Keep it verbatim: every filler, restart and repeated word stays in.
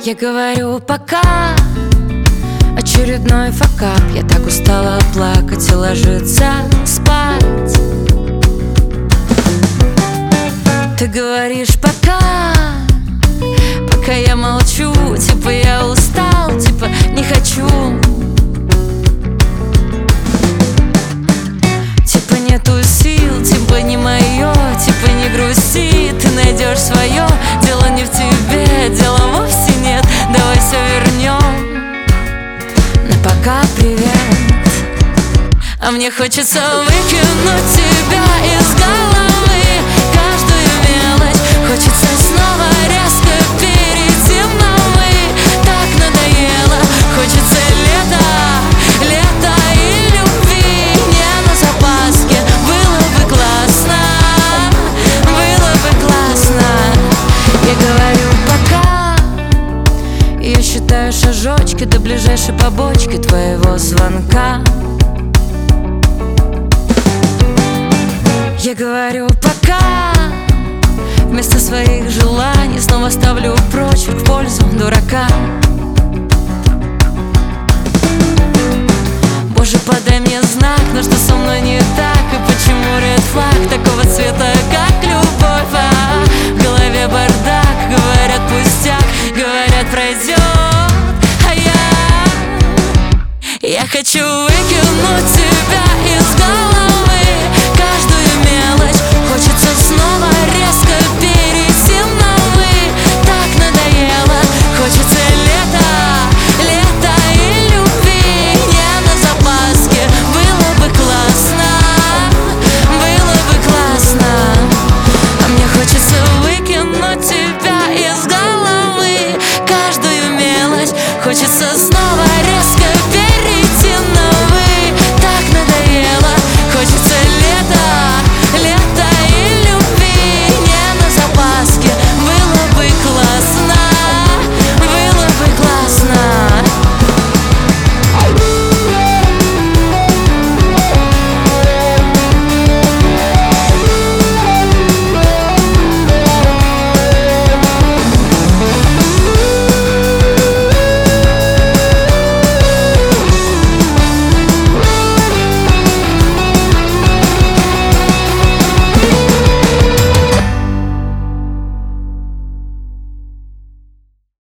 Я говорю пока, очередной факап. Я так устала плакать и ложиться спать. Ты говоришь пока, пока я молчу. Типа я устал, типа не хочу. Типа нету сил, типа не мое. Типа не грусти, ты найдешь свое. Дело не в тебе, дела вовсе нет. Давай все вернем. На пока привет. А мне хочется выкинуть тебя из головы, каждую мелочь. Хочется снова резко перейти на «вы». Так надоело. Хочется лета, лета и любви. Не на запаске. Было бы классно, было бы классно. Я говорю пока. Я считаю шажочки до ближайшей побочки твоего звонка. Я говорю пока. Вместо своих желаний снова ставлю прочь в пользу дурака. Боже, подай мне знак, но что со мной не так? И почему ред флаг такого цвета, как любовь? А в голове бардак, говорят пустяк, говорят пройдет. А я, я хочу выкинуть тебя из головы, каждую мелочь. Хочется снова резко перейти на «вы». Так надоело. Хочется лета, лета и любви. Не на запаске. Было бы классно, было бы классно. А мне хочется выкинуть тебя из головы, каждую мелочь. Хочется снова